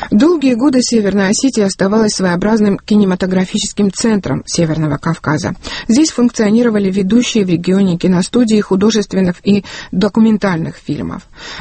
Долгие годы Северная Осетия оставалась своеобразным кинематографическим центром Северного Кавказа. Здесь функционировали ведущие в регионе киностудии художественных и документальных фильмов.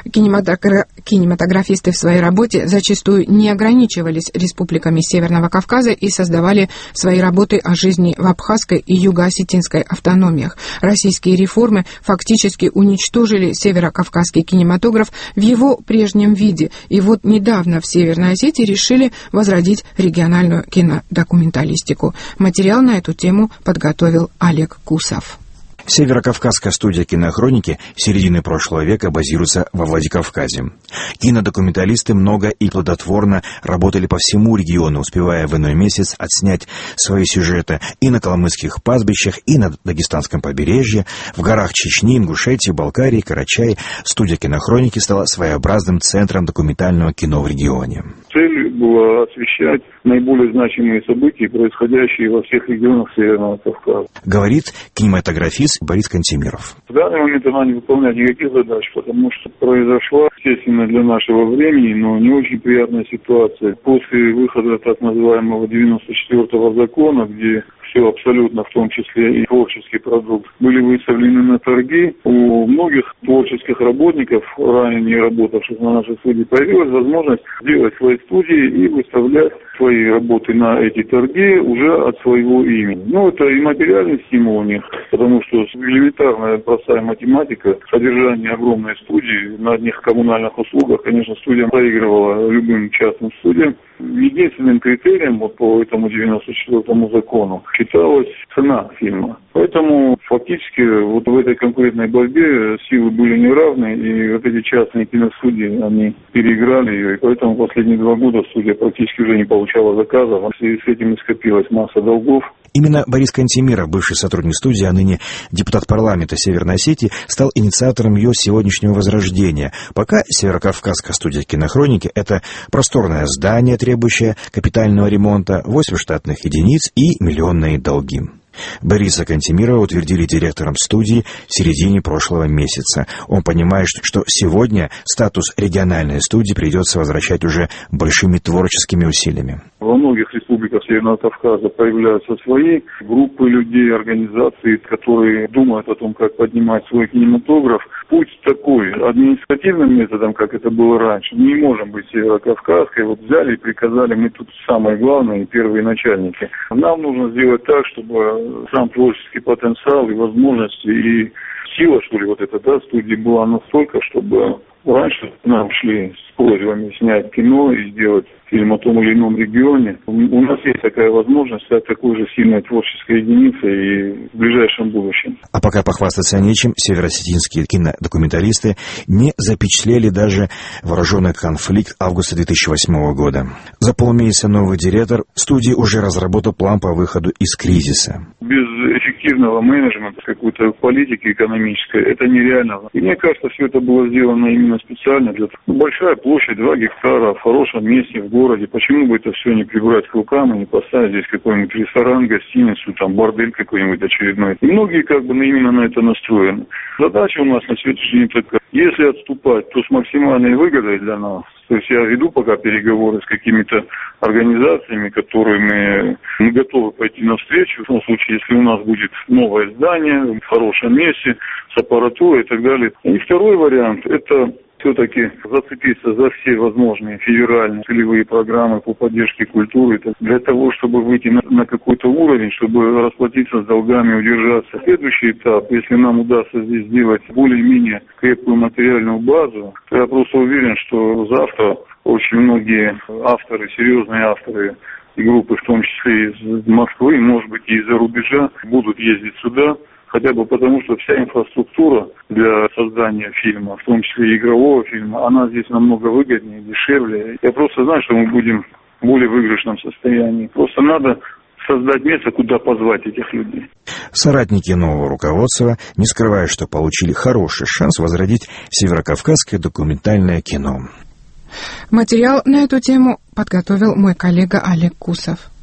Кинематографисты в своей работе зачастую не ограничивались республиками Северного Кавказа и создавали свои работы о жизни в Абхазской и Юго-Осетинской автономиях. Российские реформы фактически уничтожили северокавказский кинематограф в его прежнем виде. И вот недавно в Северной Осетии решили возродить региональную кинодокументалистику. Материал на эту тему подготовил Олег Кусов. Северокавказская студия кинохроники середины прошлого века базируется во Владикавказе. Кинодокументалисты много и плодотворно работали по всему региону, успевая в иной месяц отснять свои сюжеты и на калмыцких пастбищах, и на Дагестанском побережье, в горах Чечни, Ингушетии, Балкарии, Карачае. Студия кинохроники стала своеобразным центром документального кино в регионе. Цель была освещать наиболее значимые события, происходящие во всех регионах Северного Кавказа. Говорит кинематографист Борис Кантемиров. В данный момент она не выполняет никаких задач, потому что произошла, естественно, для нашего времени, но не очень приятная ситуация. После выхода так называемого 94-го закона, где все абсолютно, в том числе и творческий продукт, были выставлены на торги, у многих творческих работников, ранее не работавших на нашей студии, появилась возможность сделать свои студии и выставлять свои работы на эти торги уже от своего имени. Ну, это и материальный стимул у них, потому что элементарная простая математика, содержание огромной студии на одних коммунальных услугах, конечно, студия проигрывала любым частным студиям. Единственным критерием вот по этому 94-му закону считалась цена фильма. Поэтому фактически вот в этой конкурентной борьбе силы были неравны, и вот эти частные киностудии, они переиграли ее, и поэтому последние 2 года студия практически уже не получала заказов, а в связи с этим и скопилась масса долгов. Именно Борис Кантемиров, бывший сотрудник студии, а ныне депутат парламента Северной Осетии, стал инициатором ее сегодняшнего возрождения. Пока Северокавказская студия кинохроники — это просторное здание, требующее капитального ремонта, 8 штатных единиц и миллионные долги. Бориса Кантемирова утвердили директором студии в середине прошлого месяца. Он понимает, что сегодня статус региональной студии придется возвращать уже большими творческими усилиями. Во многих республиках Северного Кавказа появляются свои группы людей, организации, которые думают о том, как поднимать свой кинематограф. Путь такой, административным методом, как это было раньше, не можем быть Северокавказской. Вот взяли и приказали, мы тут самые главные, первые начальники. Нам нужно сделать так, чтобы сам творческий потенциал и возможности, и сила, что ли, вот эта, да, студии была настолько, чтобы раньше нам шли с просьбами снять кино и сделать фильм о том или ином регионе. У нас есть такая возможность стать такой же сильной творческой единицей и в ближайшем будущем. А пока похвастаться нечем, североосетинские кинодокументалисты не запечатлели даже вооруженный конфликт августа 2008 года. За полмесяца новый директор студии уже разработал план по выходу из кризиса. Без эффективного менеджмента, какой-то политики экономической, это нереально. И мне кажется, все это было сделано именно специально для того. Большая площадь, 2 гектара, в хорошем месте, в городе. Почему бы это все не прибрать к рукам и не поставить здесь какой-нибудь ресторан, гостиницу, там бордель какой-нибудь очередной. И многие как бы именно на это настроены. Задача у нас на сегодняшний день такая. Если отступать, то с максимальной выгодой для нас. То есть я веду пока переговоры с какими-то организациями, которыми мы готовы пойти навстречу. В том случае, если у нас будет новое здание в хорошем месте, с аппаратурой и так далее. И второй вариант – это все-таки зацепиться за все возможные федеральные целевые программы по поддержке культуры, для того, чтобы выйти на какой-то уровень, чтобы расплатиться с долгами, удержаться. Следующий этап, если нам удастся здесь сделать более-менее крепкую материальную базу, то я просто уверен, что завтра очень многие авторы, серьезные авторы и группы, в том числе из Москвы, может быть, и из-за рубежа, будут ездить сюда, хотя бы потому, что вся инфраструктура для создания фильма, в том числе и игрового фильма, она здесь намного выгоднее, дешевле. Я просто знаю, что мы будем в более выигрышном состоянии. Просто надо создать место, куда позвать этих людей. Соратники нового руководства не скрывают, что получили хороший шанс возродить северокавказское документальное кино. Материал на эту тему подготовил мой коллега Олег Кусов.